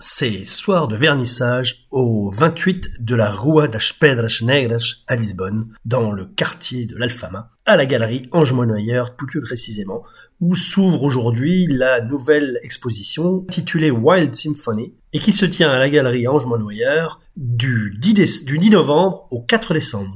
c'est soir de vernissage au 28 de la Rua das Pedras Negras à Lisbonne, dans le quartier de l'Alfama, à la galerie Ange Monnoyeur tout plus précisément, où s'ouvre aujourd'hui la nouvelle exposition intitulée Wild Symphony et qui se tient à la galerie Ange Monnoyeur du 10 novembre au 4 décembre.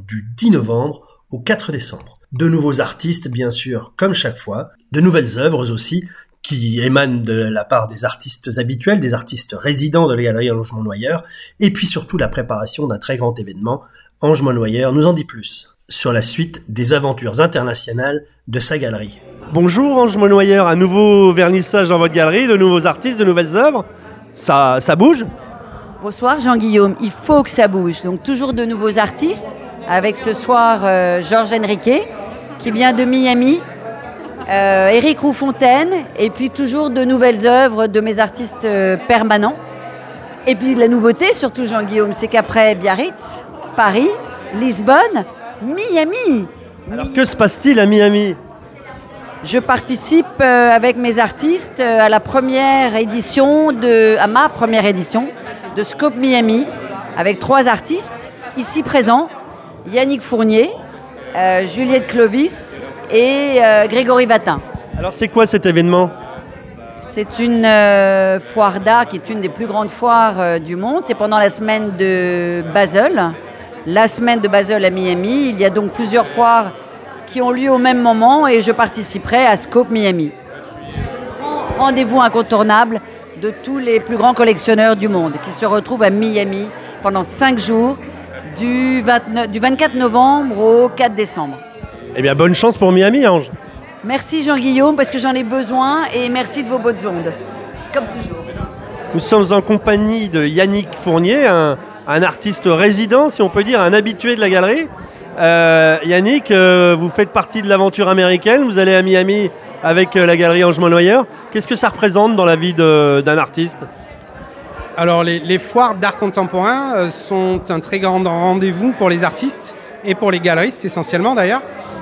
De nouveaux artistes, bien sûr, comme chaque fois, de nouvelles œuvres aussi, qui émanent de la part des artistes habituels, des artistes résidents de la galerie Ange Monnoyeur, et puis surtout la préparation d'un très grand événement. Ange Monnoyeur nous en dit plus sur la suite des aventures internationales de sa galerie. Bonjour Ange Monnoyeur, un nouveau vernissage dans votre galerie, de nouveaux artistes, de nouvelles œuvres. Ça bouge ? Bonsoir Jean-Guillaume, il faut que ça bouge. Donc toujours de nouveaux artistes, avec ce soir Georges Henriquet, qui vient de Miami, Éric Roufontaine, et puis toujours de nouvelles œuvres de mes artistes permanents. Et puis la nouveauté, surtout Jean-Guillaume, c'est qu'après Biarritz, Paris, Lisbonne, Miami. Alors que se passe-t-il à Miami ? Je participe avec mes artistes à ma première édition de Scope Miami, avec 3 artistes ici présents, Yannick Fournier, Juliette Clovis et Grégory Vatin. Alors c'est quoi cet événement ? C'est une foire d'art qui est une des plus grandes foires du monde. C'est pendant la semaine de Basel. La semaine de Basel à Miami. Il y a donc plusieurs foires qui ont lieu au même moment et je participerai à Scope Miami. C'est le grand rendez-vous incontournable de tous les plus grands collectionneurs du monde qui se retrouvent à Miami pendant 5 jours du 24 novembre au 4 décembre. Eh bien, bonne chance pour Miami, Ange. Merci Jean-Guillaume, parce que j'en ai besoin, et merci de vos bonnes ondes, comme toujours. Nous sommes en compagnie de Yannick Fournier, un artiste résident, si on peut dire, un habitué de la galerie. Yannick, vous faites partie de l'aventure américaine, vous allez à Miami avec la galerie Ange Monnoyeur. Qu'est-ce que ça représente dans la vie d'un artiste ? Alors les foires d'art contemporain sont un très grand rendez-vous pour les artistes et pour les galeristes essentiellement d'ailleurs.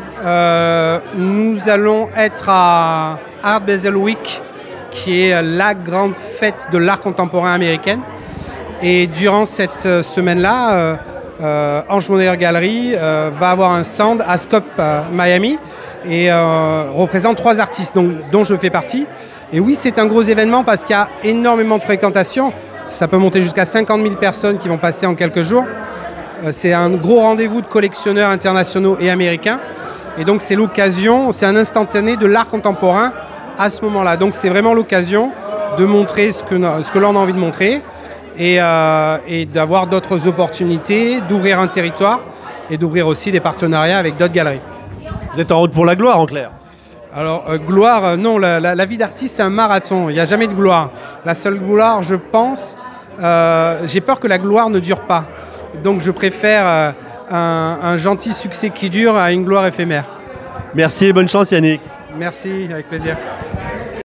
Nous allons être à Art Basel Week, qui est la grande fête de l'art contemporain américaine. Et durant cette semaine-là, Ange Monnoyeur Galerie va avoir un stand à Scope Miami et représente 3 artistes dont je fais partie. Et oui, c'est un gros événement parce qu'il y a énormément de fréquentation. Ça peut monter jusqu'à 50 000 personnes qui vont passer en quelques jours. C'est un gros rendez-vous de collectionneurs internationaux et américains. Et donc c'est l'occasion, c'est un instantané de l'art contemporain à ce moment-là. Donc c'est vraiment l'occasion de montrer ce que l'on a envie de montrer et d'avoir d'autres opportunités, d'ouvrir un territoire et d'ouvrir aussi des partenariats avec d'autres galeries. Vous êtes en route pour la gloire, en clair ? Alors, gloire, non, la vie d'artiste, c'est un marathon. Il n'y a jamais de gloire. La seule gloire, je pense, j'ai peur que la gloire ne dure pas. Donc, je préfère un gentil succès qui dure à une gloire éphémère. Merci et bonne chance, Yannick. Merci, avec plaisir.